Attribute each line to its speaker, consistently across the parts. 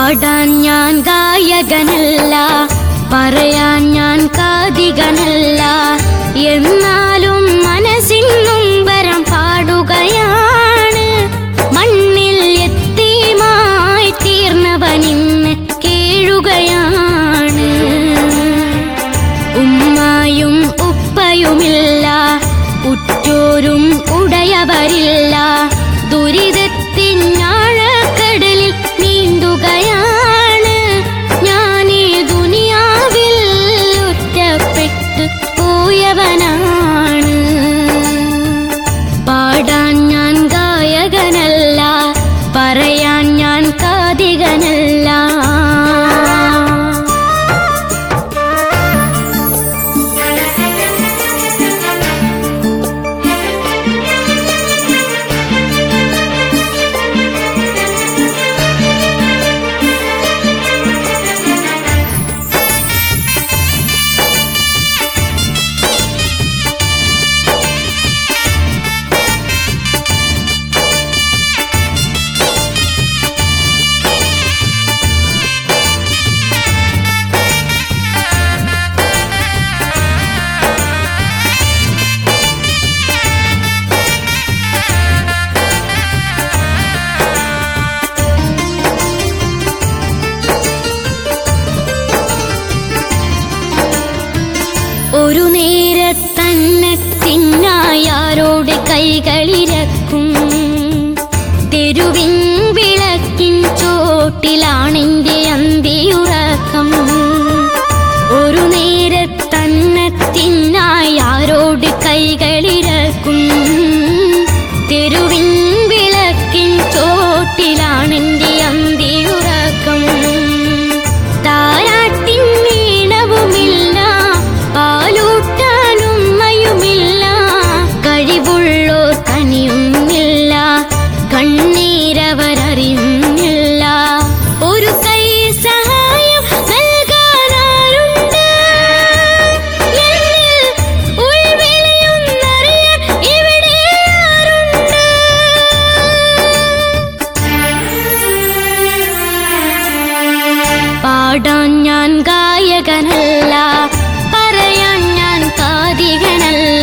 Speaker 1: പാടാൻ ഞാൻ ഗായകനല്ല, പറയാൻ ഞാൻ കാതികനല്ല, എന്നാലും മനസ്സിൻ നൊമ്പരം പാടുകയാണ്. മണ്ണിൽ യതീമായി തീർന്നവനിന്ന് കേഴുകയാണ്. ഉമ്മയും ഉപ്പയുമില്ല, ഉറ്റോരും ഉടയവരില്ല, ദുരിതത്തിൻ ആഴക്കടലിൽ നീന്തുകയാണ്. ഞാനീ ദുനിയാവിൽ ഒറ്റപ്പെട്ടു പോയവനാണ്. പാടാൻ ഞാൻ ഗായകനല്ല, പറയാൻ ഞാൻ കാതികനല്ല. ഒരു നേരത്തന്നത്തിനായി ആരോട് കൈകളിരക്കും, തെരുവിൻ വിളക്കിൻ ചോട്ടിലാണെന്റെ അന്തിയുറക്കം. ഒരു നേരത്തന്നത്തിനായി ആരോട് കൈകളിരക്കും, തെരുവിൻ വിളക്കിൻ ചോട്ടിലാണെന്റെ അന്തിയുറക്കം. താരാട്ടിൻ വീണവുമില്ല, പാലൂട്ടാനുമ്മയുമില്ല, കഴിവുള്ളോർ കനിയുന്നില്ല, കണ്ണീരവരറിയുന്നില്ല. ഒരു കൈ സഹായം നൽകാനാരുണ്ട്? എന്നിൽ ഉൾവിളിയൊന്നറിയാൻ ഇവിടെ ആരുണ്ട്? പാടാൻ ഞാൻ ഗായകനല്ല, പറയാൻ ഞാൻ കാതികനല്ല.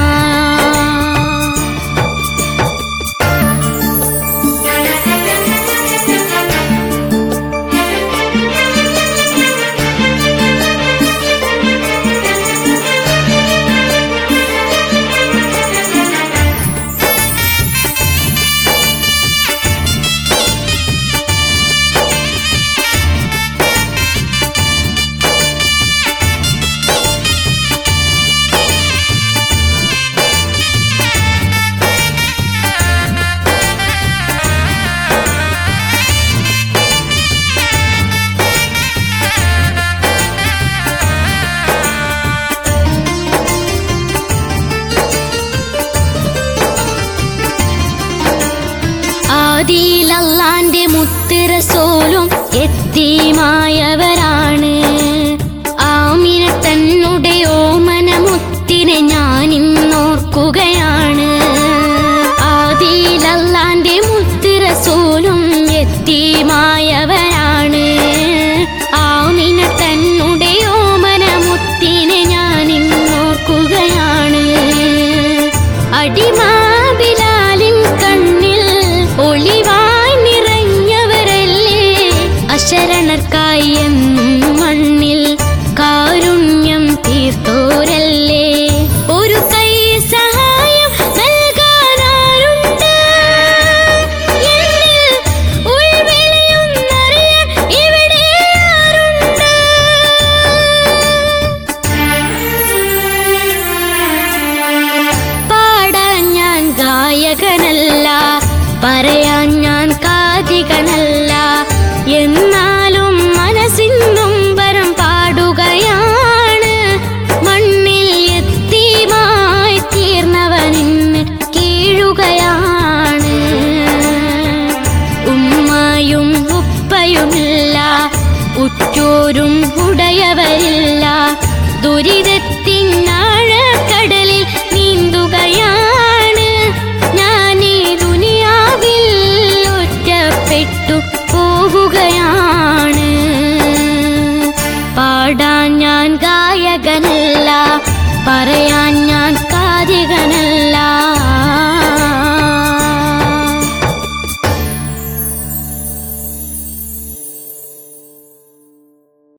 Speaker 1: ആദിയിലല്ലാന്റെ മുത്ത് റസൂലും യതീമായവരാണ്. ആമിന തന്നുടെ ഓമന മുത്തിനെ ഞാനിന്നോർക്കുകയാണ്. ആദിയിലല്ലാന്റെ മുത്ത് റസൂലും യതീമായവരാണ്. ആമിന തന്നുടെ ഓമന മുത്തിനെ ഞാനിന്നോർക്കുകയാണ്. അടിമാ ബിലാലിൻ കണ്ണിൽ ഒളിവായി നിറഞ്ഞവരല്ലേ, അശരണർക്കായി എന്നും മണ്ണിൽ കാരുണ്യം തീർത്തോരല്ലേ. ഒരു കൈ സഹായം നൽകാനാരുണ്ട്? എന്നിൽ ഉൾവിളിയൊന്നറിയാൻ ഇവിടെ ആരുണ്ട്? പാടാൻ ഞാൻ ഗായകനല്ല, പറയാൻ ഞാൻ കാതികനല്ല, എന്നാലും മനസ്സിൻ നൊമ്പരം പാടുകയാണ്. മണ്ണിൽ യതീമായി തീർന്നവനിന്ന് കീഴുകയാണ്. ഉമ്മയും ഉപ്പയുമില്ല, ഉറ്റോരും ഉടയവരില്ല, ദുരിത